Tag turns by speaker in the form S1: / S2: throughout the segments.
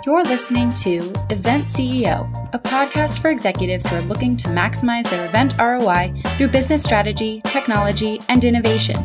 S1: You're listening to Event CEO, a podcast for executives who are looking to maximize their event ROI through business strategy, technology, and innovation.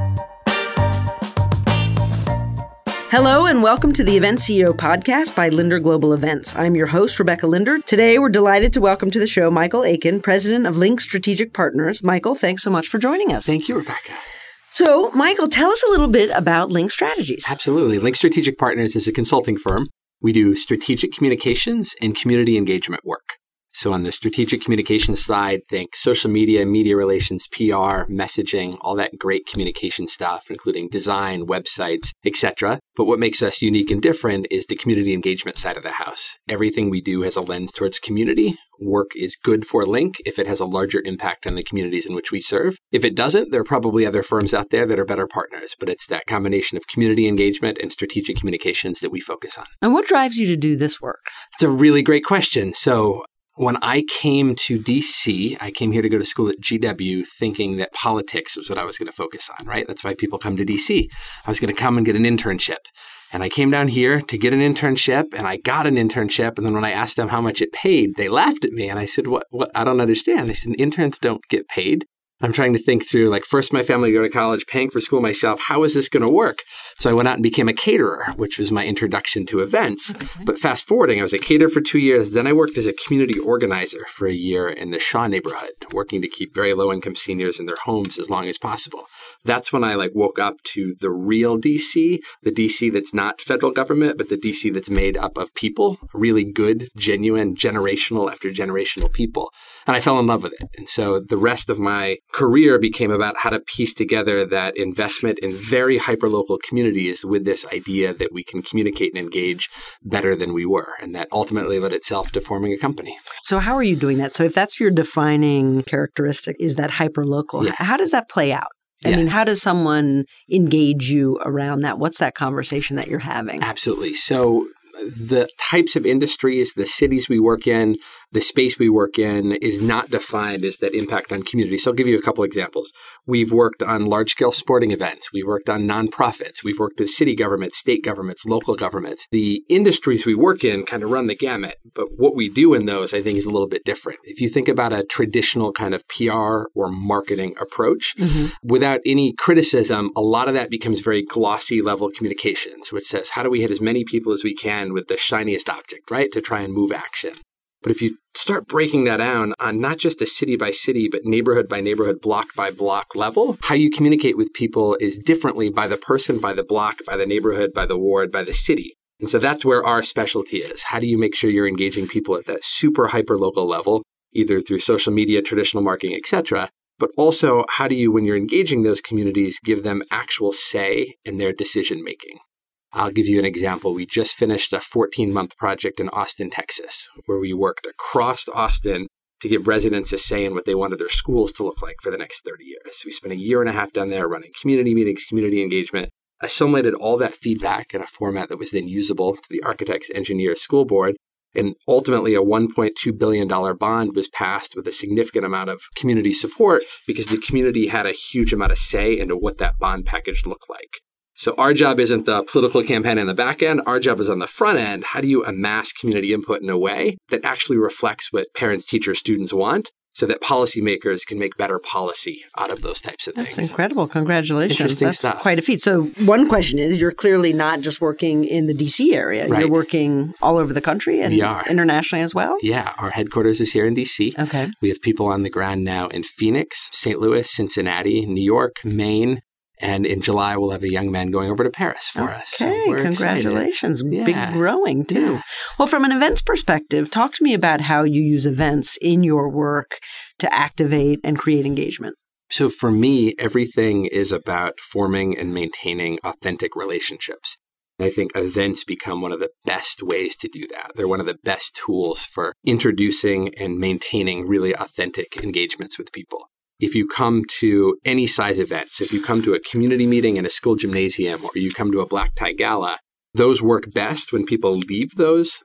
S2: Hello and welcome to the Event CEO podcast by Linder Global Events. I'm your host, Rebecca Linder. Today, we're delighted to welcome to the show Michael Aiken, president of Link Strategic Partners. Michael, thanks so much for joining us.
S3: Thank you, Rebecca.
S2: So, Michael, tell us a little bit about Link Strategies.
S3: Absolutely. Link Strategic Partners is a consulting firm. We do strategic communications and community engagement work. So on the strategic communications side, think social media, media relations, PR, messaging, all that great communication stuff, including design, websites, etc. But what makes us unique and different is the community engagement side of the house. Everything we do has a lens towards community. Work is good for Link if it has a larger impact on the communities in which we serve. If it doesn't, there are probably other firms out there that are better partners, but it's that combination of community engagement and strategic communications that we focus on.
S2: And what drives you to do this work?
S3: It's a really great question. So when I came to DC, I came here to go to school at GW thinking that politics was what I was going to focus on, right? That's why people come to DC. I was going to come and get an internship. And I came down here to get an internship, and I got an internship. And then when I asked them how much it paid, they laughed at me. And I said, what? I don't understand. They said, interns don't get paid. I'm trying to think through, first my family to go to college, paying for school myself. How is this going to work? So I went out and became a caterer, which was my introduction to events. Okay. But fast forwarding, I was a caterer for 2 years. Then I worked as a community organizer for a year in the Shaw neighborhood, working to keep very low-income seniors in their homes as long as possible. That's when I woke up to the real DC, the DC that's not federal government, but the DC that's made up of people, really good, genuine, generational after generational people. And I fell in love with it. And so the rest of my career became about how to piece together that investment in very hyperlocal communities with this idea that we can communicate and engage better than we were. And that ultimately led itself to forming a company.
S2: So how are you doing that? So if that's your defining characteristic, is that hyperlocal, How does that play out? I mean, how does someone engage you around that? What's that conversation that you're having?
S3: Absolutely. So the types of industries, the cities we work in, the space we work in is not defined as that impact on community. So I'll give you a couple examples. We've worked on large-scale sporting events. We've worked on nonprofits. We've worked with city governments, state governments, local governments. The industries we work in kind of run the gamut, but what we do in those, I think, is a little bit different. If you think about a traditional kind of PR or marketing approach, without any criticism, a lot of that becomes very glossy level communications, which says, how do we hit as many people as we can with the shiniest object, right, to try and move action? But if you start breaking that down on not just a city by city, but neighborhood by neighborhood, block by block level, how you communicate with people is differently by the person, by the block, by the neighborhood, by the ward, by the city. And so that's where our specialty is. How do you make sure you're engaging people at that super hyper local level, either through social media, traditional marketing, et cetera, but also how do you, when you're engaging those communities, give them actual say in their decision making? I'll give you an example. We just finished a 14-month project in Austin, Texas, where we worked across Austin to give residents a say in what they wanted their schools to look like for the next 30 years. We spent a year and a half down there running community meetings, community engagement, assimilated all that feedback in a format that was then usable to the architects, engineers, school board, and ultimately a $1.2 billion bond was passed with a significant amount of community support because the community had a huge amount of say into what that bond package looked like. So our job isn't the political campaign in the back end. Our job is on the front end. How do you amass community input in a way that actually reflects what parents, teachers, students want so that policymakers can make better policy out of those types of things?
S2: That's incredible. Congratulations. That's
S3: stuff.
S2: Quite a feat. So one question is, you're clearly not just working in the DC area.
S3: Right.
S2: You're working all over the country and internationally as well?
S3: Yeah. Our headquarters is here in DC.
S2: Okay.
S3: We have people on the ground now in Phoenix, St. Louis, Cincinnati, New York, Maine. And in July, we'll have a young man going over to Paris for us.
S2: Okay,
S3: So
S2: congratulations. Big growing, too. Yeah. Well, from an events perspective, talk to me about how you use events in your work to activate and create engagement.
S3: So for me, everything is about forming and maintaining authentic relationships. I think events become one of the best ways to do that. They're one of the best tools for introducing and maintaining really authentic engagements with people. If you come to any size event, so if you come to a community meeting in a school gymnasium or you come to a black tie gala, those work best when people leave those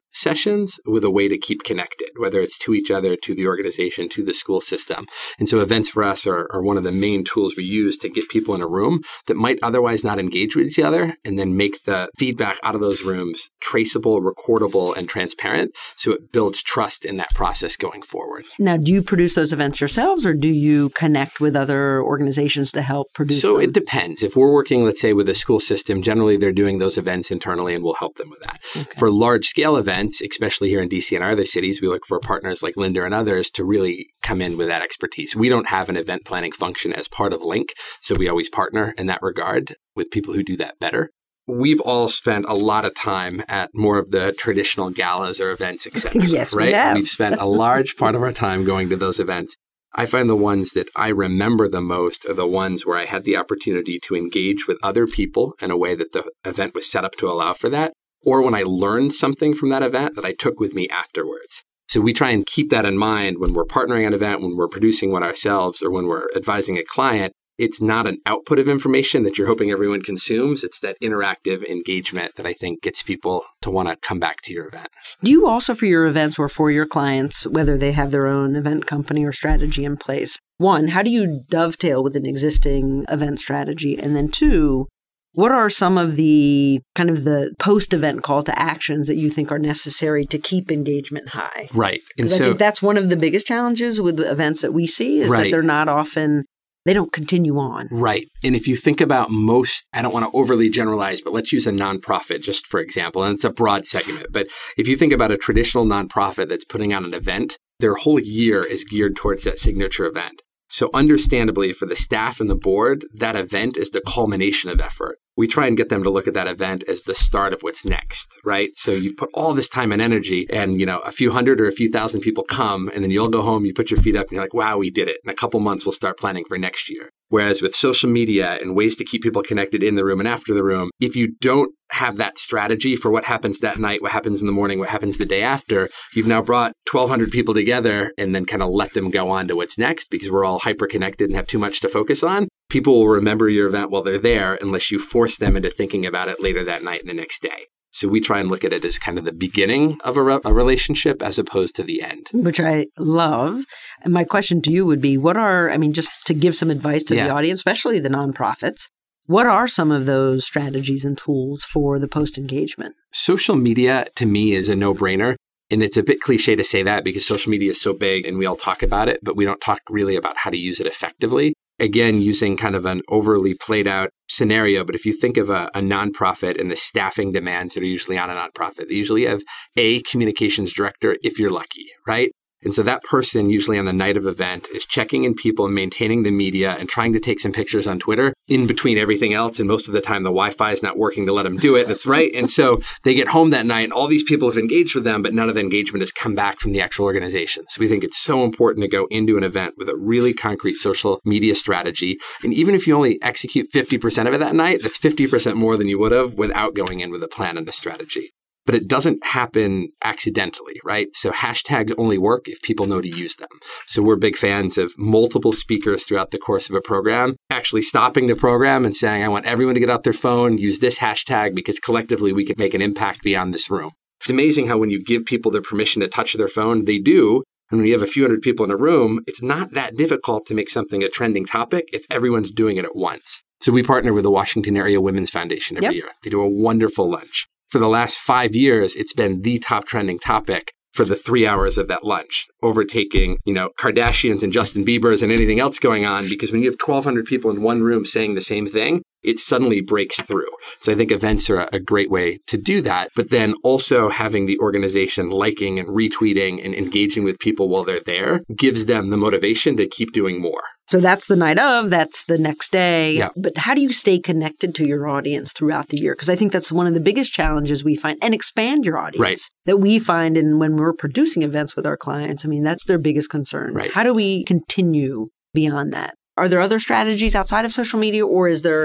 S3: sessions with a way to keep connected, whether it's to each other, to the organization, to the school system. And so events for us are one of the main tools we use to get people in a room that might otherwise not engage with each other, and then make the feedback out of those rooms traceable, recordable, and transparent, so it builds trust in that process going forward.
S2: Now, do you produce those events yourselves, or do you connect with other organizations to help produce them?
S3: So it depends. If we're working, let's say, with a school system, generally they're doing those events internally and we'll help them with that. Okay. For large-scale events, especially here in DC and our other cities, we look for partners like Linder and others to really come in with that expertise. We don't have an event planning function as part of Link, so we always partner in that regard with people who do that better. We've all spent a lot of time at more of the traditional galas or events, etc.
S2: Yes,
S3: right?
S2: We have.
S3: We've spent a large part of our time going to those events. I find the ones that I remember the most are the ones where I had the opportunity to engage with other people in a way that the event was set up to allow for that, or when I learned something from that event that I took with me afterwards. So we try and keep that in mind when we're partnering an event, when we're producing one ourselves, or when we're advising a client. It's not an output of information that you're hoping everyone consumes. It's that interactive engagement that I think gets people to want to come back to your event.
S2: Do you also, for your events or for your clients, whether they have their own event company or strategy in place, one, how do you dovetail with an existing event strategy? And then two, what are some of the kind of the post-event call to actions that you think are necessary to keep engagement high?
S3: Right. And
S2: so I think that's one of the biggest challenges with the events that we see is that they're not often... They don't continue on.
S3: Right. And if you think about most, I don't want to overly generalize, but let's use a nonprofit just for example, and it's a broad segment. But if you think about a traditional nonprofit that's putting on an event, their whole year is geared towards that signature event. So understandably, for the staff and the board, that event is the culmination of effort. We try and get them to look at that event as the start of what's next, right? So you've put all this time and energy and, a few hundred or a few thousand people come, and then you'll go home, you put your feet up and you're like, wow, we did it. In a couple months, we'll start planning for next year. Whereas with social media and ways to keep people connected in the room and after the room, if you don't have that strategy for what happens that night, what happens in the morning, what happens the day after, you've now brought 1,200 people together and then kind of let them go on to what's next because we're all hyper-connected and have too much to focus on. People will remember your event while they're there unless you force them into thinking about it later that night and the next day. So we try and look at it as kind of the beginning of a relationship as opposed to the end.
S2: Which I love. And my question to you would be, just to give some advice to the audience, especially the nonprofits, what are some of those strategies and tools for the post-engagement?
S3: Social media, to me, is a no-brainer. And it's a bit cliche to say that because social media is so big and we all talk about it, but we don't talk really about how to use it effectively. Again, using kind of an overly played out scenario, but if you think of a nonprofit and the staffing demands that are usually on a nonprofit, they usually have a communications director if you're lucky, right? And so that person usually on the night of event is checking in people and maintaining the media and trying to take some pictures on Twitter in between everything else. And most of the time, the Wi-Fi is not working to let them do it. That's right. And so they get home that night and all these people have engaged with them, but none of the engagement has come back from the actual organization. So we think it's so important to go into an event with a really concrete social media strategy. And even if you only execute 50% of it that night, that's 50% more than you would have without going in with a plan and a strategy. But it doesn't happen accidentally, right? So hashtags only work if people know to use them. So we're big fans of multiple speakers throughout the course of a program, actually stopping the program and saying, I want everyone to get out their phone, use this hashtag because collectively we can make an impact beyond this room. It's amazing how when you give people the permission to touch their phone, they do. And when you have a few hundred people in a room, it's not that difficult to make something a trending topic if everyone's doing it at once. So we partner with the Washington Area Women's Foundation every year. They do a wonderful lunch. For the last 5 years, it's been the top trending topic for the 3 hours of that lunch, overtaking, Kardashians and Justin Bieber's and anything else going on, because when you have 1,200 people in one room saying the same thing, it suddenly breaks through. So I think events are a great way to do that, but then also having the organization liking and retweeting and engaging with people while they're there gives them the motivation to keep doing more.
S2: So that's the night of, that's the next day.
S3: Yeah.
S2: But how do you stay connected to your audience throughout the year? Because I think that's one of the biggest challenges we find, and expand your audience that we find when we're producing events with our clients. I mean, that's their biggest concern.
S3: Right.
S2: How do we continue beyond that? Are there other strategies outside of social media, or is there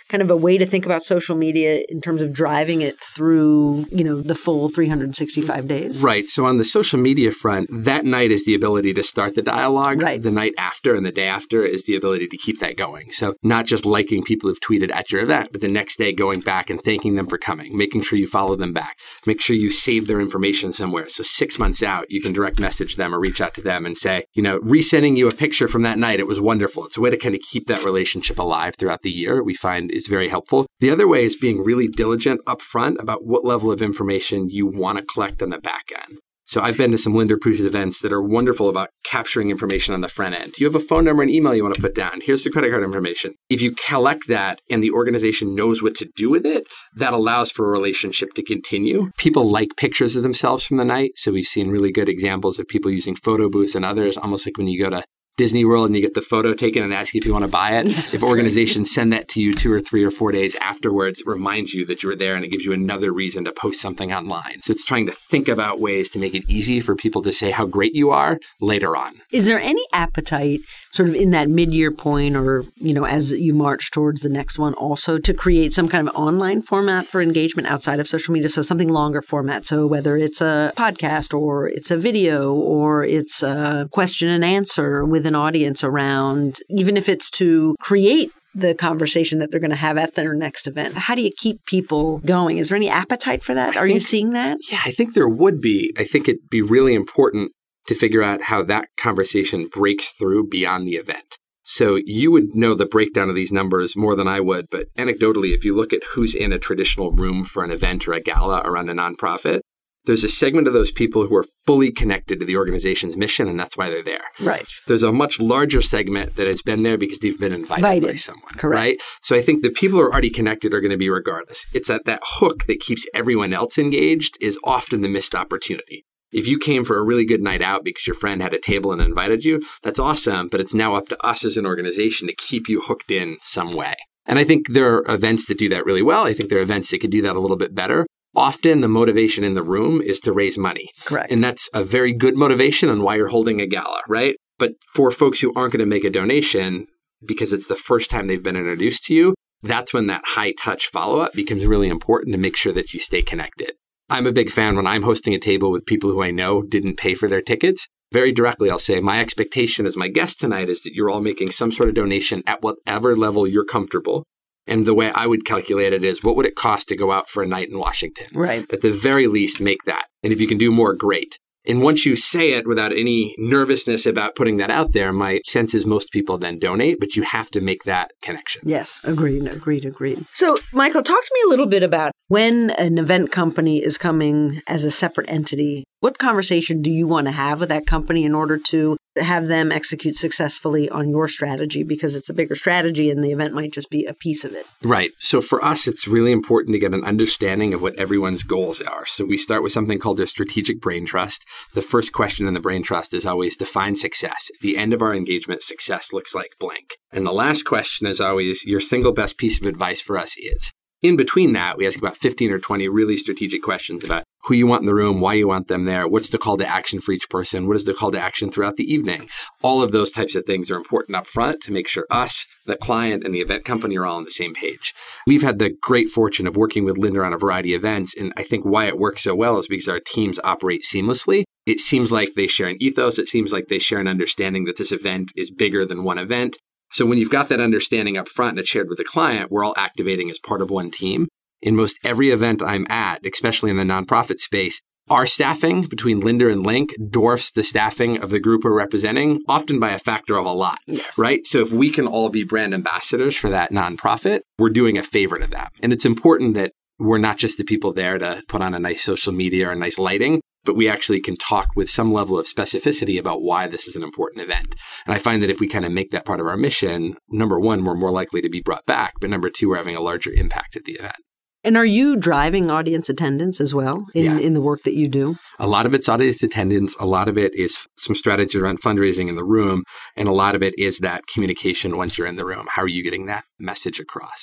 S2: kind of a way to think about social media in terms of driving it through, the full 365 days?
S3: Right. So on the social media front, that night is the ability to start the dialogue.
S2: Right.
S3: The night after and the day after is the ability to keep that going. So not just liking people who've tweeted at your event, but the next day going back and thanking them for coming, making sure you follow them back, make sure you save their information somewhere. So 6 months out, you can direct message them or reach out to them and say, resending you a picture from that night, it was wonderful. It's a way to kind of keep that relationship alive throughout the year, we find is very helpful. The other way is being really diligent upfront about what level of information you want to collect on the back end. So I've been to some Linder Cruises events that are wonderful about capturing information on the front end. You have a phone number and email you want to put down. Here's the credit card information. If you collect that and the organization knows what to do with it, that allows for a relationship to continue. People like pictures of themselves from the night. So we've seen really good examples of people using photo booths and others, almost like when you go to Disney World and you get the photo taken and ask you if you want to buy it.
S2: Yes,
S3: if organizations send that to you 2 or 3 or 4 days afterwards, it reminds you that you were there and it gives you another reason to post something online. So it's trying to think about ways to make it easy for people to say how great you are later on.
S2: Is there any appetite sort of in that mid-year point or, as you march towards the next one also to create some kind of online format for engagement outside of social media? So something longer format. So whether it's a podcast or it's a video or it's a question and answer with an audience around, even if it's to create the conversation that they're going to have at their next event. How do you keep people going? Is there any appetite for that? Are you seeing that?
S3: Yeah, I think there would be. I think it'd be really important to figure out how that conversation breaks through beyond the event. So you would know the breakdown of these numbers more than I would, but anecdotally, if you look at who's in a traditional room for an event or a gala around a nonprofit, there's a segment of those people who are fully connected to the organization's mission, and that's why they're there.
S2: Right.
S3: There's a much larger segment that has been there because they've been invited by someone.
S2: Correct.
S3: Right? So I think the people who are already connected are going to be regardless. It's that hook that keeps everyone else engaged is often the missed opportunity. If you came for a really good night out because your friend had a table and invited you, that's awesome, but it's now up to us as an organization to keep you hooked in some way. And I think there are events that do that really well. I think there are events that could do that a little bit better. Often the motivation in the room is to raise money.
S2: Correct.
S3: And that's a very good motivation on why you're holding a gala, right? But for folks who aren't going to make a donation because it's the first time they've been introduced to you, that's when that high touch follow-up becomes really important to make sure that you stay connected. I'm a big fan when I'm hosting a table with people who I know didn't pay for their tickets. Very directly, I'll say, my expectation as my guest tonight is that you're all making some sort of donation at whatever level you're comfortable. And the way I would calculate it is, what would it cost to go out for a night in Washington?
S2: Right.
S3: At the very least, make that. And if you can do more, great. And once you say it without any nervousness about putting that out there, my sense is most people then donate, but you have to make that connection.
S2: Yes, agreed. So, Michael, talk to me a little bit about when an event company is coming as a separate entity. What conversation do you want to have with that company in order to have them execute successfully on your strategy? Because it's a bigger strategy and the event might just be a piece of it.
S3: Right. So for us, it's really important to get an understanding of what everyone's goals are. So we start with something called a strategic brain trust. The first question in the brain trust is always define success. At the end of our engagement, success looks like blank. And the last question is always your single best piece of advice for us is. In between that, we ask about 15 or 20 really strategic questions about who you want in the room, why you want them there, what's the call to action for each person, what is the call to action throughout the evening. All of those types of things are important up front to make sure us, the client, and the event company are all on the same page. We've had the great fortune of working with Linder on a variety of events, and I think why it works so well is because our teams operate seamlessly. It seems like they share an ethos. It seems like they share an understanding that this event is bigger than one event. So when you've got that understanding up front and it's shared with the client, we're all activating as part of one team. In most every event I'm at, especially in the nonprofit space, our staffing between Linder and Link dwarfs the staffing of the group we're representing, often by a factor of a lot, right? So if we can all be brand ambassadors for that nonprofit, we're doing a favor to them. And it's important that we're not just the people there to put on a nice social media or nice lighting, but we actually can talk with some level of specificity about why this is an important event. And I find that if we kind of make that part of our mission, number one, we're more likely to be brought back, but number two, we're having a larger impact at the event.
S2: And are you driving audience attendance as well in the work that you do?
S3: A lot of it's audience attendance. A lot of it is some strategy around fundraising in the room. And a lot of it is that communication once you're in the room. How are you getting that message across?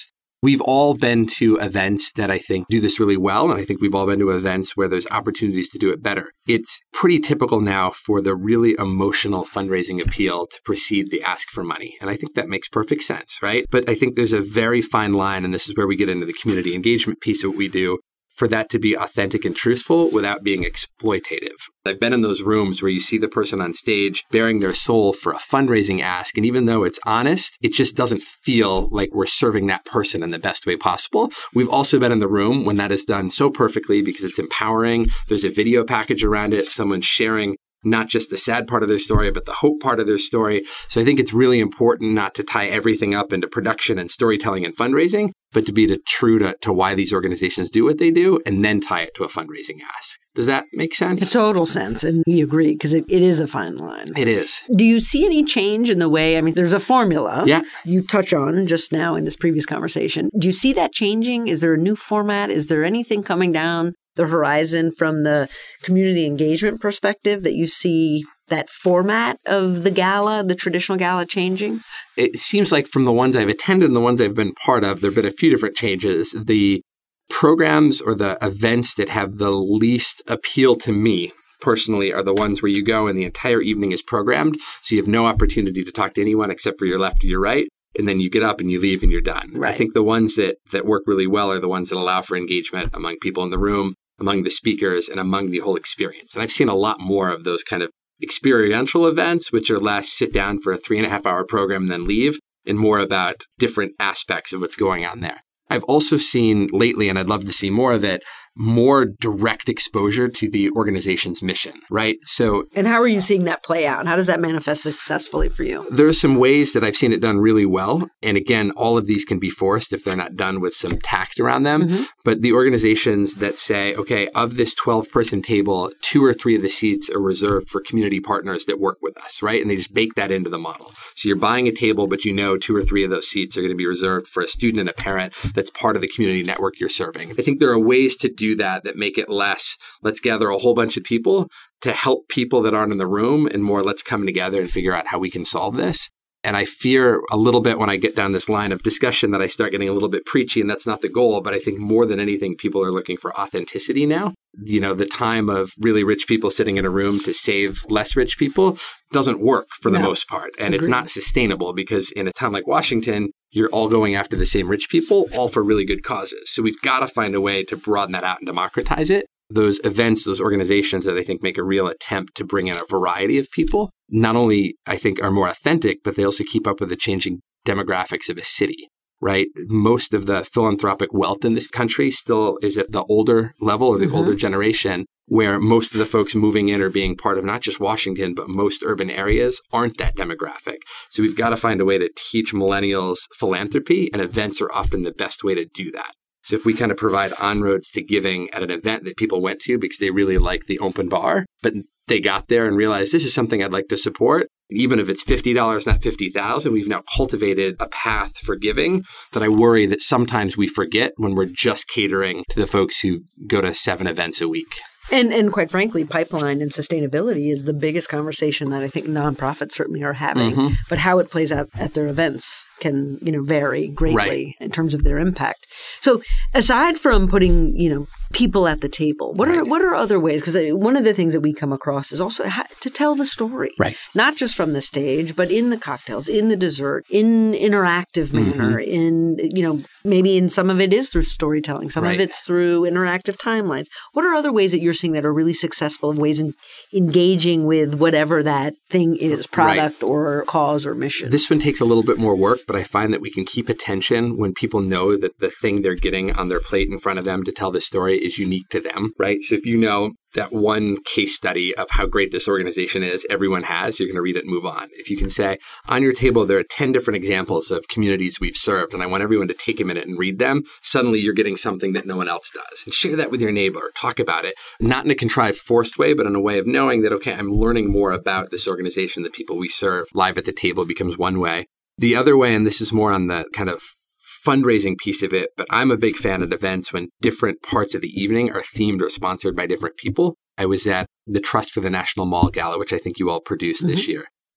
S3: We've all been to events that I think do this really well, and I think we've all been to events where there's opportunities to do it better. It's pretty typical now for the really emotional fundraising appeal to precede the ask for money, and I think that makes perfect sense, right? But I think there's a very fine line, and this is where we get into the community engagement piece of what we do, for that to be authentic and truthful without being exploitative. I've been in those rooms where you see the person on stage bearing their soul for a fundraising ask, and even though it's honest, it just doesn't feel like we're serving that person in the best way possible. We've also been in the room when that is done so perfectly because it's empowering. There's a video package around it, someone's sharing not just the sad part of their story, but the hope part of their story. So I think it's really important not to tie everything up into production and storytelling and fundraising, but to be true to why these organizations do what they do and then tie it to a fundraising ask. Does that make sense?
S2: It's total sense. And we agree because it is a fine line.
S3: It is.
S2: Do you see any change in the way, there's a formula
S3: you
S2: touch on just now in this previous conversation. Do you see that changing? Is there a new format? Is there anything coming down the horizon from the community engagement perspective that you see that format of the gala, the traditional gala, changing?
S3: It seems like from the ones I've attended and the ones I've been part of, there have been a few different changes. The programs or the events that have the least appeal to me personally are the ones where you go and the entire evening is programmed, so you have no opportunity to talk to anyone except for your left or your right. And then you get up and you leave and you're done.
S2: Right.
S3: I think the ones that work really well are the ones that allow for engagement among people in the room, among the speakers, and among the whole experience. And I've seen a lot more of those kind of experiential events, which are less sit down for a 3.5-hour program and then leave, and more about different aspects of what's going on there. I've also seen lately, and I'd love to see more of it, more direct exposure to the organization's mission, right?
S2: And how are you seeing that play out? How does that manifest successfully for you?
S3: There are some ways that I've seen it done really well. And again, all of these can be forced if they're not done with some tact around them. Mm-hmm. But the organizations that say, okay, of this 12-person table, 2 or 3 of the seats are reserved for community partners that work with us, right? And they just bake that into the model. So you're buying a table, but 2 or 3 of those seats are going to be reserved for a student and a parent that's part of the community network you're serving. I think there are ways to do that make it less, let's gather a whole bunch of people to help people that aren't in the room, and more, let's come together and figure out how we can solve this. And I fear a little bit when I get down this line of discussion that I start getting a little bit preachy, and that's not the goal. But I think more than anything, people are looking for authenticity now. The time of really rich people sitting in a room to save less rich people doesn't work for the most part. And It's not sustainable because in a town like Washington, you're all going after the same rich people, all for really good causes. So we've got to find a way to broaden that out and democratize it. Those events, those organizations that I think make a real attempt to bring in a variety of people, not only I think are more authentic, but they also keep up with the changing demographics of a city, right? Most of the philanthropic wealth in this country still is at the older level or the older generation, where most of the folks moving in or being part of not just Washington, but most urban areas aren't that demographic. So we've got to find a way to teach millennials philanthropy, and events are often the best way to do that. So if we kind of provide on-roads to giving at an event that people went to because they really like the open bar, but they got there and realized this is something I'd like to support, even if it's $50, not $50,000, we've now cultivated a path for giving that I worry that sometimes we forget when we're just catering to the folks who go to 7 events a week.
S2: And quite frankly, pipeline and sustainability is the biggest conversation that I think nonprofits certainly are having. Mm-hmm. But how it plays out at their events can, vary greatly in terms of their impact. So aside from putting, people at the table, what are other ways? Because one of the things that we come across is also to tell the story,
S3: right?
S2: Not just from the stage, but in the cocktails, in the dessert, in interactive manner, in, maybe in some of it is through storytelling, some of it's through interactive timelines. What are other ways that you're seeing that are really successful of ways in engaging with whatever that thing is, product or cause or mission?
S3: This one takes a little bit more work, but I find that we can keep attention when people know that the thing they're getting on their plate in front of them to tell the story is unique to them, right? So if you know that one case study of how great this organization is, everyone has, you're going to read it and move on. If you can say, on your table, there are 10 different examples of communities we've served, and I want everyone to take a minute and read them, suddenly you're getting something that no one else does. And share that with your neighbor, or talk about it, not in a contrived, forced way, but in a way of knowing that, okay, I'm learning more about this organization, the people we serve. Live at the table becomes one way. The other way, and this is more on the kind of fundraising piece of it, but I'm a big fan of events when different parts of the evening are themed or sponsored by different people. I was at the Trust for the National Mall Gala, which I think you all produced this year.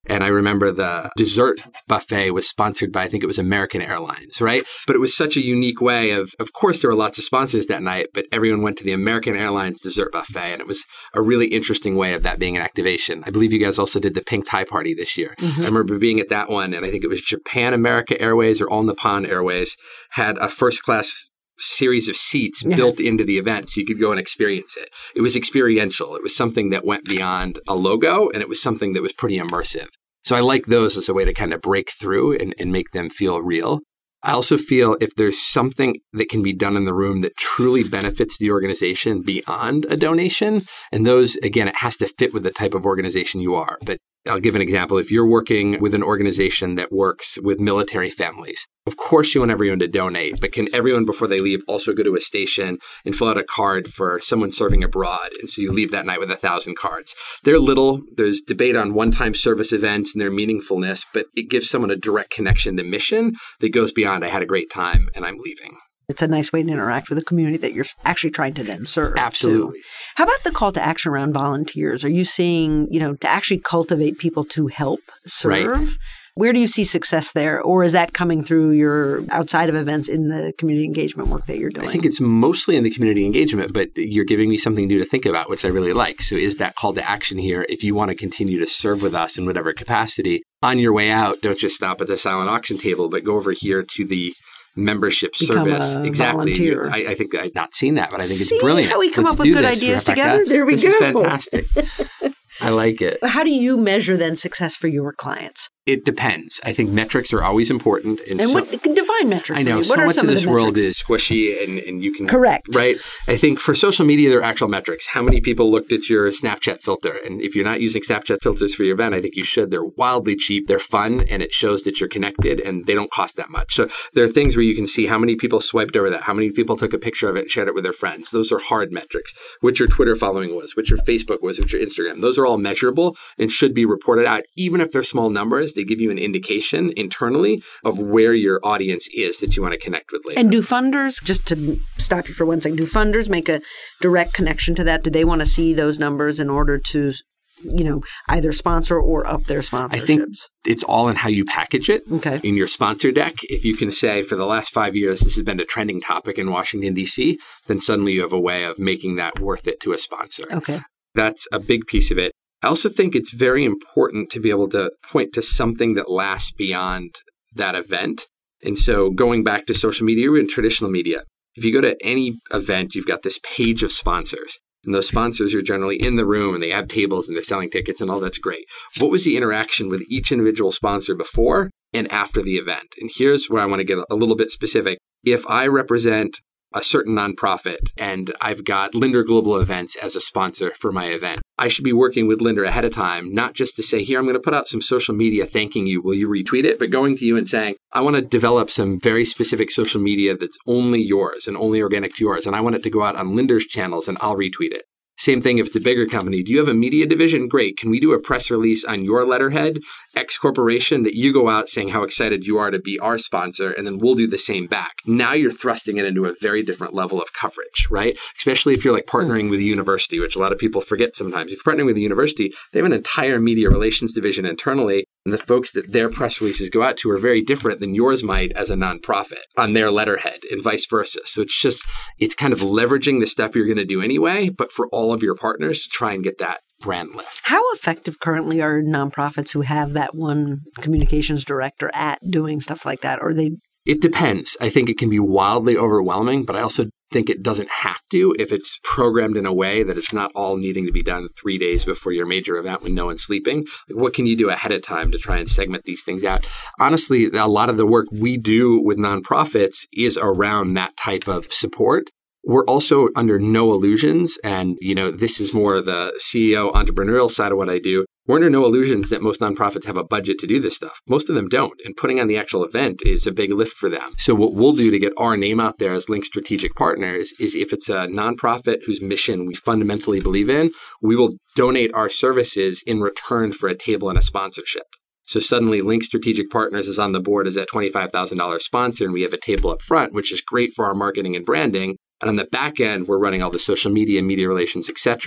S3: And I remember the dessert buffet was sponsored by, I think it was American Airlines, right? But it was such a unique way of course, there were lots of sponsors that night, but everyone went to the American Airlines dessert buffet. And it was a really interesting way of that being an activation. I believe you guys also did the pink tie party this year. I remember being at that one, and I think it was Japan America Airways or All Nippon Airways had a first class series of seats built into the event so you could go and experience it. It was experiential. It was something that went beyond a logo, and it was something that was pretty immersive. So I like those as a way to kind of break through and make them feel real. I also feel if there's something that can be done in the room that truly benefits the organization beyond a donation, and those, again, it has to fit with the type of organization you are. But I'll give an example. If you're working with an organization that works with military families, of course you want everyone to donate, but can everyone before they leave also go to a station and fill out a card for someone serving abroad? And so you leave that night with 1,000 cards. There's debate on one-time service events and their meaningfulness, but it gives someone a direct connection to mission that goes beyond, I had a great time and I'm leaving.
S2: It's a nice way to interact with the community that you're actually trying to then serve.
S3: Absolutely.
S2: Too. How about the call to action around volunteers? Are you seeing, to actually cultivate people to help serve?
S3: Right.
S2: Where do you see success there? Or is that coming through your outside of events in the community engagement work that you're doing?
S3: I think it's mostly in the community engagement, but you're giving me something new to think about, which I really like. So is that call to action here? If you want to continue to serve with us in whatever capacity, on your way out, don't just stop at the silent auction table, but go over here to the membership service.
S2: Exactly.
S3: Volunteer. I think I've not seen that, but I think it's brilliant.
S2: How we come
S3: Let's
S2: up with good ideas together? There we go.
S3: This is fantastic. I like it.
S2: How do you measure then success for your clients?
S3: It depends. I think metrics are always important.
S2: And define metrics.
S3: I know.
S2: So
S3: much of this world is squishy and you can...
S2: Correct.
S3: Right? I think for social media, there are actual metrics. How many people looked at your Snapchat filter? And if you're not using Snapchat filters for your event, I think you should. They're wildly cheap. They're fun. And it shows that you're connected and they don't cost that much. So there are things where you can see how many people swiped over that, how many people took a picture of it and shared it with their friends. Those are hard metrics. What your Twitter following was, what your Facebook was, what your Instagram. Those are all measurable and should be reported out. Even if they're small numbers, they give you an indication internally of where your audience is that you want to connect with later.
S2: And do funders, just to stop you for one second, do funders make a direct connection to that? Do they want to see those numbers in order to, either sponsor or up their sponsorships?
S3: I think it's all in how you package it.
S2: Okay.
S3: In your sponsor deck, if you can say for the last 5 years, this has been a trending topic in Washington, D.C., then suddenly you have a way of making that worth it to a sponsor.
S2: Okay.
S3: That's a big piece of it. I also think it's very important to be able to point to something that lasts beyond that event. And so going back to social media and traditional media, if you go to any event, you've got this page of sponsors. And those sponsors are generally in the room and they have tables and they're selling tickets and all that's great. What was the interaction with each individual sponsor before and after the event? And here's where I want to get a little bit specific. If I represent a certain nonprofit and I've got Linder Global Events as a sponsor for my event, I should be working with Linder ahead of time, not just to say, here, I'm going to put out some social media thanking you. Will you retweet it? But going to you and saying, I want to develop some very specific social media that's only yours and only organic to yours. And I want it to go out on Linder's channels and I'll retweet it. Same thing if it's a bigger company. Do you have a media division? Great. Can we do a press release on your letterhead, X Corporation, that you go out saying how excited you are to be our sponsor, and then we'll do the same back. Now you're thrusting it into a very different level of coverage, right? Especially if you're like partnering with a university, which a lot of people forget sometimes. If you're partnering with a university, they have an entire media relations division internally, and the folks that their press releases go out to are very different than yours might as a nonprofit on their letterhead and vice versa. So it's kind of leveraging the stuff you're going to do anyway, but for all of your partners to try and get that brand lift.
S2: How effective currently are nonprofits who have that one communications director at doing stuff like that? Or they?
S3: It depends. I think it can be wildly overwhelming, but I also think it doesn't have to if it's programmed in a way that it's not all needing to be done 3 days before your major event when no one's sleeping. What can you do ahead of time to try and segment these things out? Honestly, a lot of the work we do with nonprofits is around that type of support. We're also under no illusions, and this is more the CEO entrepreneurial side of what I do. We're under no illusions that most nonprofits have a budget to do this stuff. Most of them don't, and putting on the actual event is a big lift for them. So what we'll do to get our name out there as Link Strategic Partners is if it's a nonprofit whose mission we fundamentally believe in, we will donate our services in return for a table and a sponsorship. So suddenly Link Strategic Partners is on the board as that $25,000 sponsor, and we have a table up front, which is great for our marketing and branding. And on the back end, we're running all the social media, media relations, et cetera.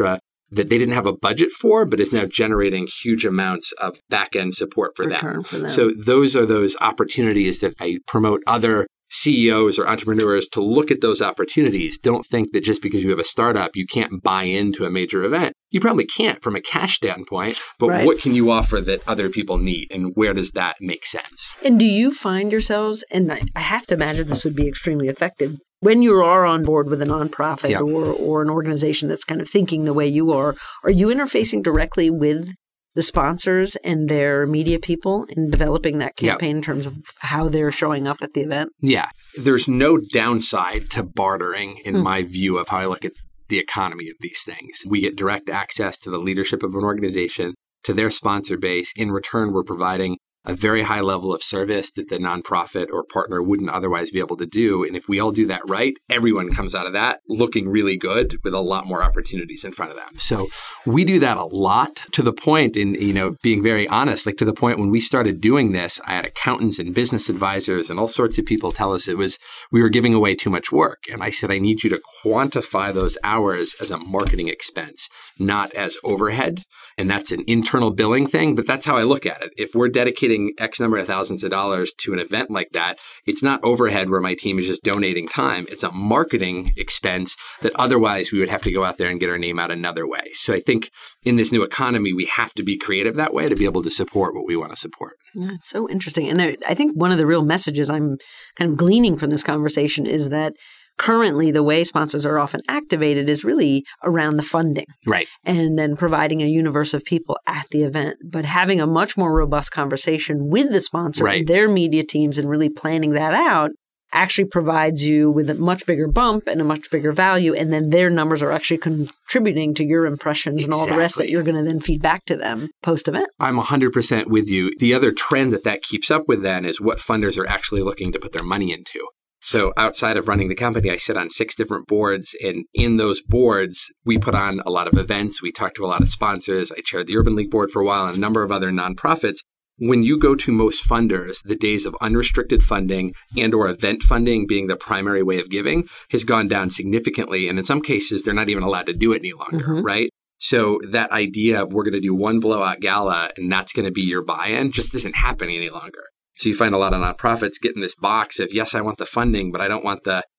S3: that they didn't have a budget for, but is now generating huge amounts of back-end support for them. So those are those opportunities that I promote other CEOs or entrepreneurs to look at those opportunities. Don't think that just because you have a startup, you can't buy into a major event. You probably can't from a cash standpoint, but what can you offer that other people need, and where does that make sense?
S2: And do you find yourselves, and I have to imagine this would be extremely effective, when you are on board with a nonprofit or an organization that's kind of thinking the way you are you interfacing directly with the sponsors and their media people in developing that campaign in terms of how they're showing up at the event?
S3: Yeah. There's no downside to bartering in my view of how I look at the economy of these things. We get direct access to the leadership of an organization, to their sponsor base. In return, we're providing a very high level of service that the nonprofit or partner wouldn't otherwise be able to do. And if we all do that right, everyone comes out of that looking really good with a lot more opportunities in front of them. So we do that a lot, to the point, in, being very honest, like to the point when we started doing this, I had accountants and business advisors and all sorts of people tell us we were giving away too much work. And I said, I need you to quantify those hours as a marketing expense, not as overhead. And that's an internal billing thing, but that's how I look at it. If we're dedicating X number of thousands of dollars to an event like that, it's not overhead where my team is just donating time. It's a marketing expense that otherwise we would have to go out there and get our name out another way. So I think in this new economy, we have to be creative that way to be able to support what we want to support.
S2: Yeah, it's so interesting. And I think one of the real messages I'm kind of gleaning from this conversation is that currently, the way sponsors are often activated is really around the funding.
S3: Right.
S2: And then providing a universe of people at the event. But having a much more robust conversation with the sponsor and their media teams and really planning that out actually provides you with a much bigger bump and a much bigger value. And then their numbers are actually contributing to your impressions and all the rest that you're going to then feed back to them post-event.
S3: I'm 100% with you. The other trend that keeps up with then is what funders are actually looking to put their money into. So outside of running the company, I sit on 6 different boards. And in those boards, we put on a lot of events. We talk to a lot of sponsors. I chaired the Urban League board for a while and a number of other nonprofits. When you go to most funders, the days of unrestricted funding and or event funding being the primary way of giving has gone down significantly. And in some cases, they're not even allowed to do it any longer, right? So that idea of we're going to do one blowout gala and that's going to be your buy-in just isn't happening any longer. So you find a lot of nonprofits get in this box of, yes, I want the funding, but I don't want the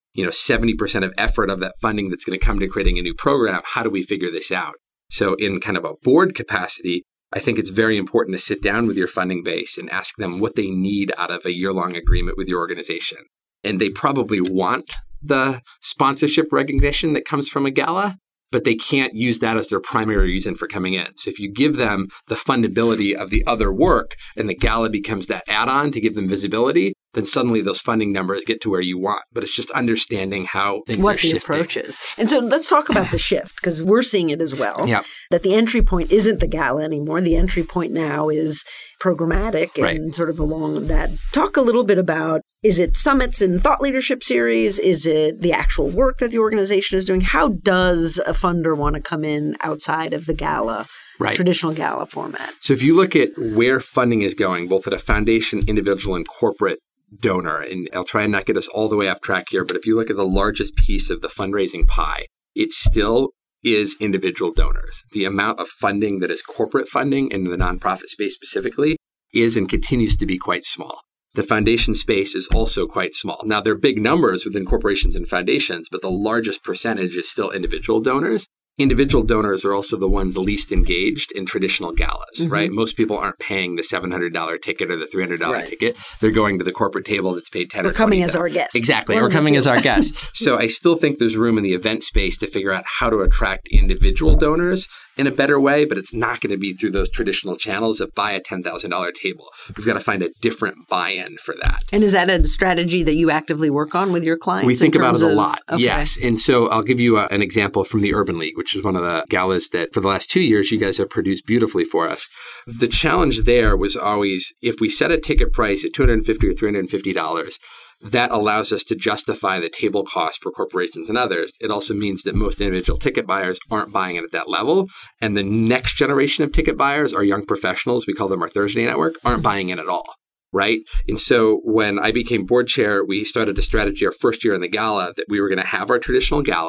S3: 70% of effort of that funding that's going to come to creating a new program. How do we figure this out? So in kind of a board capacity, I think it's very important to sit down with your funding base and ask them what they need out of a year-long agreement with your organization. And they probably want the sponsorship recognition that comes from a gala, but they can't use that as their primary reason for coming in. So if you give them the fundability of the other work and the gala becomes that add-on to give them visibility, then suddenly those funding numbers get to where you want. But it's just understanding how things are shifting. What the approach is.
S2: And so let's talk about the shift, because we're seeing it as well. That the entry point isn't the gala anymore. The entry point now is programmatic and sort of along that. Talk a little bit about, is it summits and thought leadership series? Is it the actual work that the organization is doing? How does a funder want to come in outside of the gala, traditional gala format?
S3: So if you look at where funding is going, both at a foundation, individual, and corporate donor, and I'll try and not get us all the way off track here, but if you look at the largest piece of the fundraising pie, it still is individual donors. The amount of funding that is corporate funding in the nonprofit space specifically is and continues to be quite small. The foundation space is also quite small. Now, there are big numbers within corporations and foundations, but the largest percentage is still individual donors. Individual donors are also the ones least engaged in traditional galas, right? Most people aren't paying the $700 ticket or the $300 ticket. They're going to the corporate table that's paid $10 or $20.
S2: We're coming as our guests.
S3: Exactly. We're coming as our guests. So I still think there's room in the event space to figure out how to attract individual donors in a better way, but it's not going to be through those traditional channels of buy a $10,000 table. We've got to find a different buy-in for that.
S2: And is that a strategy that you actively work on with your clients?
S3: We think about it a lot, yes. And so I'll give you an example from the Urban League, which is one of the galas that for the last 2 years you guys have produced beautifully for us. The challenge there was always, if we set a ticket price at $250 or $350, that allows us to justify the table cost for corporations and others. It also means that most individual ticket buyers aren't buying it at that level. And the next generation of ticket buyers, our young professionals, we call them our Thursday network, aren't buying it at all, right? And so when I became board chair, we started a strategy our first year in the gala that we were going to have our traditional gala.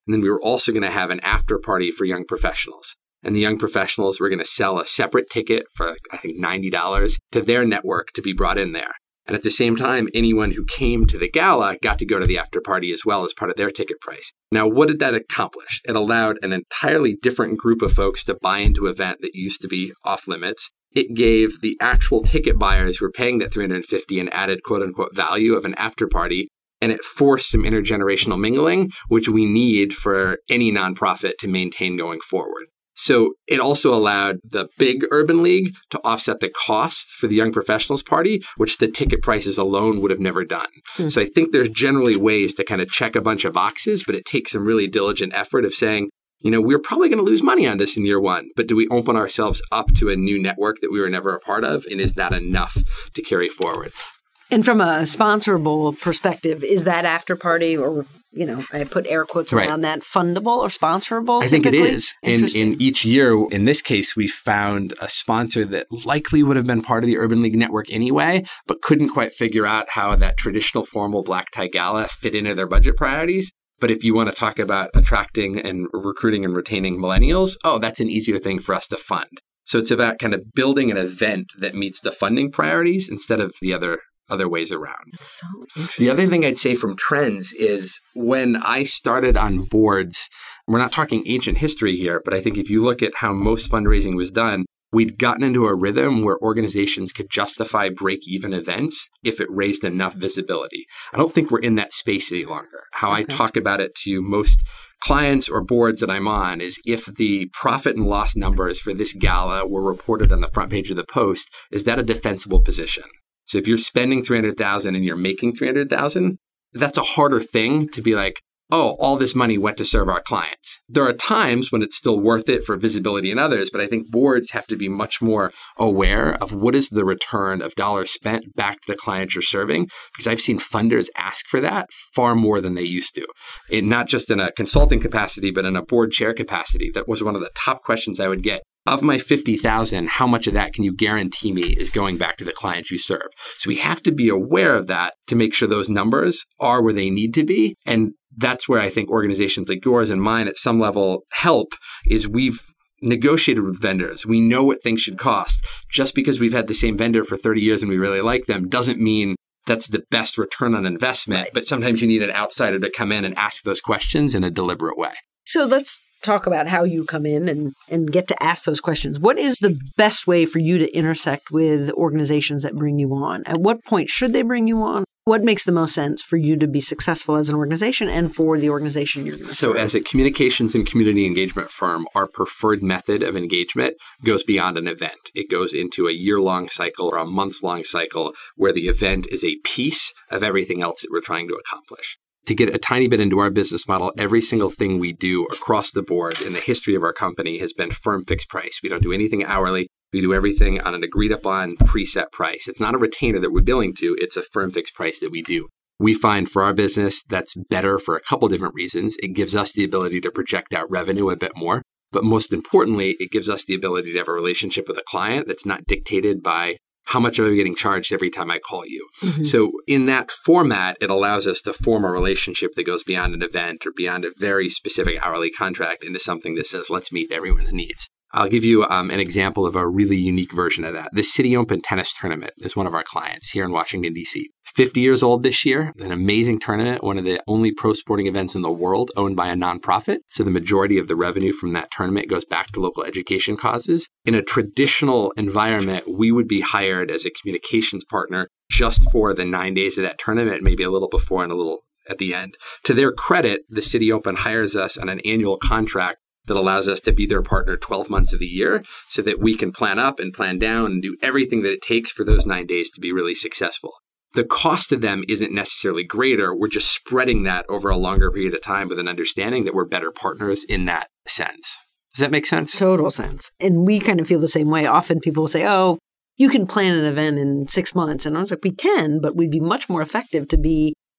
S3: And then we were also going to have an after party for young professionals. And the young professionals were going to sell a separate ticket for, I think, $90 to their network to be brought in there. And at the same time, anyone who came to the gala got to go to the after party as well as part of their ticket price. Now, what did that accomplish? It allowed an entirely different group of folks to buy into an event that used to be off limits. It gave the actual ticket buyers who were paying that $350 an added quote unquote value of an after party. And it forced some intergenerational mingling, which we need for any nonprofit to maintain going forward. So it also allowed the big urban league to offset the costs for the young professionals party, which the ticket prices alone would have never done. So I think there's generally ways to kind of check a bunch of boxes, but it takes some really diligent effort of saying, we're probably going to lose money on this in year one, but do we open ourselves up to a new network that we were never a part of? And is that enough to carry forward?
S2: And from a sponsorable perspective, is that after party or, I put air quotes around that, fundable or sponsorable?
S3: I think it is. In each year, in this case, we found a sponsor that likely would have been part of the Urban League network anyway, but couldn't quite figure out how that traditional formal black tie gala fit into their budget priorities. But if you want to talk about attracting and recruiting and retaining millennials, that's an easier thing for us to fund. So it's about kind of building an event that meets the funding priorities instead of the other ways around.
S2: So interesting.
S3: The other thing I'd say from trends is when I started on boards, we're not talking ancient history here, but I think if you look at how most fundraising was done, we'd gotten into a rhythm where organizations could justify break-even events if it raised enough visibility. I don't think we're in that space any longer. How I talk about it to most clients or boards that I'm on is if the profit and loss numbers for this gala were reported on the front page of the Post, is that a defensible position? So if you're spending $300,000 and you're making $300,000, that's a harder thing to be like, all this money went to serve our clients. There are times when it's still worth it for visibility and others, but I think boards have to be much more aware of what is the return of dollars spent back to the clients you're serving, because I've seen funders ask for that far more than they used to. Not just in a consulting capacity, but in a board chair capacity. That was one of the top questions I would get. Of my $50,000, how much of that can you guarantee me is going back to the clients you serve? So we have to be aware of that to make sure those numbers are where they need to be. And that's where I think organizations like yours and mine at some level help, is we've negotiated with vendors. We know what things should cost. Just because we've had the same vendor for 30 years and we really like them doesn't mean that's the best return on investment. But sometimes you need an outsider to come in and ask those questions in a deliberate way.
S2: So let's talk about how you come in and get to ask those questions. What is the best way for you to intersect with organizations that bring you on? At what point should they bring you on? What makes the most sense for you to be successful as an organization and for the organization you're going to serve?
S3: So as a communications and community engagement firm, our preferred method of engagement goes beyond an event. It goes into a year-long cycle or a months-long cycle where the event is a piece of everything else that we're trying to accomplish. To get a tiny bit into our business model, every single thing we do across the board in the history of our company has been firm fixed price. We don't do anything hourly. We do everything on an agreed upon preset price. It's not a retainer that we're billing to. It's a firm fixed price that we do. We find for our business that's better for a couple different reasons. It gives us the ability to project out revenue a bit more. But most importantly, it gives us the ability to have a relationship with a client that's not dictated by how much am I getting charged every time I call you? Mm-hmm. So in that format, it allows us to form a relationship that goes beyond an event or beyond a very specific hourly contract into something that says, let's meet everyone's needs. I'll give you an example of a really unique version of that. The City Open Tennis Tournament is one of our clients here in Washington, D.C. 50 years old this year, an amazing tournament, one of the only pro sporting events in the world owned by a nonprofit. So the majority of the revenue from that tournament goes back to local education causes. In a traditional environment, we would be hired as a communications partner just for the 9 days of that tournament, maybe a little before and a little at the end. To their credit, the City Open hires us on an annual contract that allows us to be their partner 12 months of the year so that we can plan up and plan down and do everything that it takes for those 9 days to be really successful. The cost of them isn't necessarily greater. We're just spreading that over a longer period of time with an understanding that we're better partners in that sense. Does that make sense?
S2: Total sense. And we kind of feel the same way. Often people will say, oh, you can plan an event in 6 months. And I was like, we can, but we'd be much more effective to be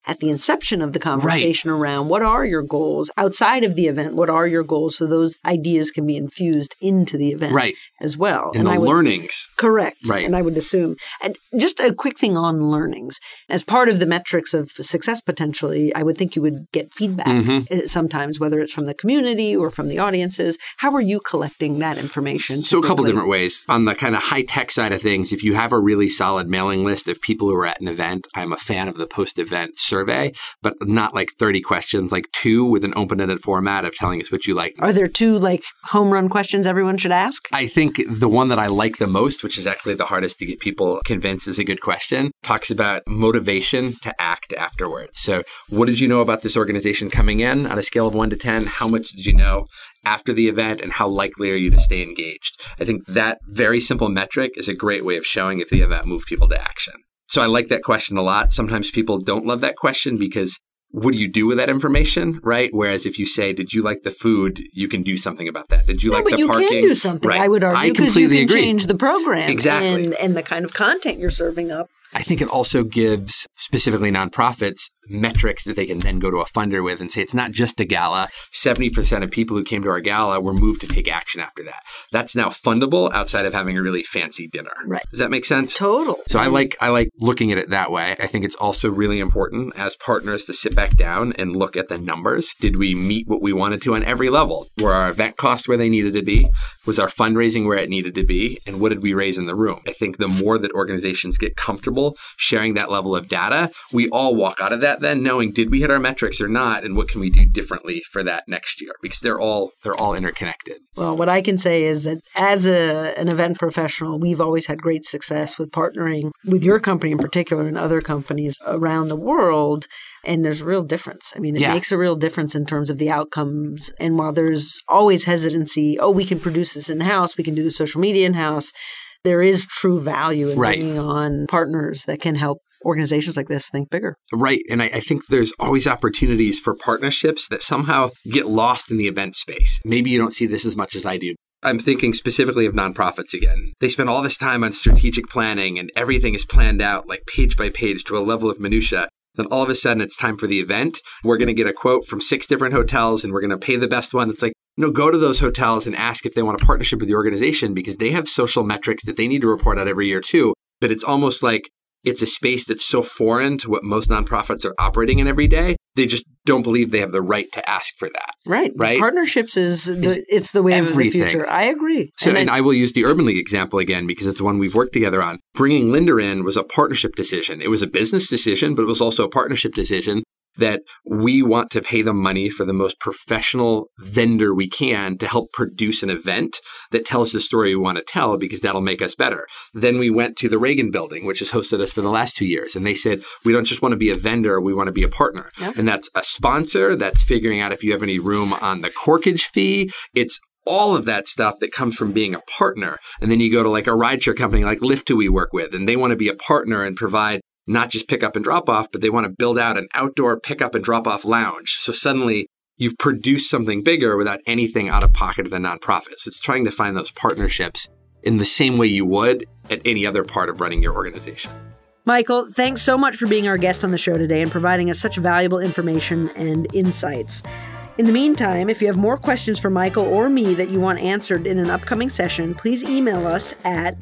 S2: at the inception of the conversation around what are your goals outside of the event? What are your goals? So those ideas can be infused into the event as well.
S3: And the learnings.
S2: Correct.
S3: Right.
S2: And I would assume. And just a quick thing on learnings. As part of the metrics of success potentially, I would think you would get feedback sometimes, whether it's from the community or from the audiences. How are you collecting that information?
S3: So a couple different ways. On the kind of high-tech side of things, if you have a really solid mailing list of people who are at an event, I'm a fan of the post-event survey, but not like 30 questions, like 2 with an open-ended format of telling us what you like.
S2: Are there 2 like home run questions everyone should ask?
S3: I think the one that I like the most, which is actually the hardest to get people convinced is a good question, talks about motivation to act afterwards. So what did you know about this organization coming in on a scale of 1 to 10? How much did you know after the event, and how likely are you to stay engaged? I think that very simple metric is a great way of showing if the event moved people to action. So I like that question a lot. Sometimes people don't love that question because what do you do with that information, right? Whereas if you say, did you like the food, you can do something about that. Did you like the parking?
S2: But you can do something,
S3: right.
S2: I would argue, because you can change the program.
S3: Exactly.
S2: And the kind of content you're serving up.
S3: I think it also gives specifically nonprofits metrics that they can then go to a funder with and say, it's not just a gala. 70% of people who came to our gala were moved to take action after that. That's now fundable outside of having a really fancy dinner.
S2: Right.
S3: Does that make sense?
S2: Total.
S3: So I like looking at it that way. I think it's also really important as partners to sit back down and look at the numbers. Did we meet what we wanted to on every level? Were our event costs where they needed to be? Was our fundraising where it needed to be? And what did we raise in the room? I think the more that organizations get comfortable sharing that level of data, we all walk out of that then knowing, did we hit our metrics or not? And what can we do differently for that next year? Because they're all interconnected.
S2: Well, what I can say is that as an event professional, we've always had great success with partnering with your company in particular and other companies around the world. And there's a real difference. I mean, it makes a real difference in terms of the outcomes. And while there's always hesitancy, we can produce this in-house, we can do the social media in-house, there is true value in bringing on partners that can help organizations like this think bigger.
S3: Right. And I think there's always opportunities for partnerships that somehow get lost in the event space. Maybe you don't see this as much as I do. I'm thinking specifically of nonprofits again. They spend all this time on strategic planning and everything is planned out like page by page to a level of minutia. Then all of a sudden it's time for the event. We're going to get a quote from 6 different hotels and we're going to pay the best one. It's like, go to those hotels and ask if they want a partnership with the organization because they have social metrics that they need to report out every year too. But it's almost like it's a space that's so foreign to what most nonprofits are operating in every day. They just don't believe they have the right to ask for that.
S2: Right.
S3: Right.
S2: Partnerships it's the way of the future. I agree.
S3: So, and I will use the Urban League example again because it's one we've worked together on. Bringing Linda in was a partnership decision. It was a business decision, but it was also a partnership decision that we want to pay them money for the most professional vendor we can to help produce an event that tells the story we want to tell because that'll make us better. Then we went to the Reagan Building, which has hosted us for the last 2 years. And they said, we don't just want to be a vendor, we want to be a partner. Yep. And that's a sponsor, that's figuring out if you have any room on the corkage fee. It's all of that stuff that comes from being a partner. And then you go to like a rideshare company like Lyft who we work with, and they want to be a partner and provide not just pick up and drop off, but they want to build out an outdoor pick up and drop off lounge. So suddenly you've produced something bigger without anything out of pocket of the nonprofit. So it's trying to find those partnerships in the same way you would at any other part of running your organization.
S2: Michael, thanks so much for being our guest on the show today and providing us such valuable information and insights. In the meantime, if you have more questions for Michael or me that you want answered in an upcoming session, please email us at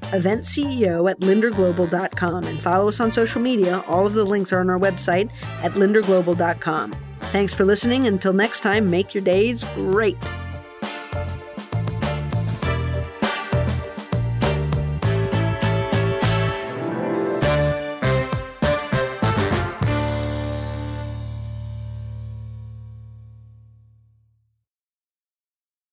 S2: eventceo@linderglobal.com and follow us on social media. All of the links are on our website at linderglobal.com. Thanks for listening. Until next time, make your days great.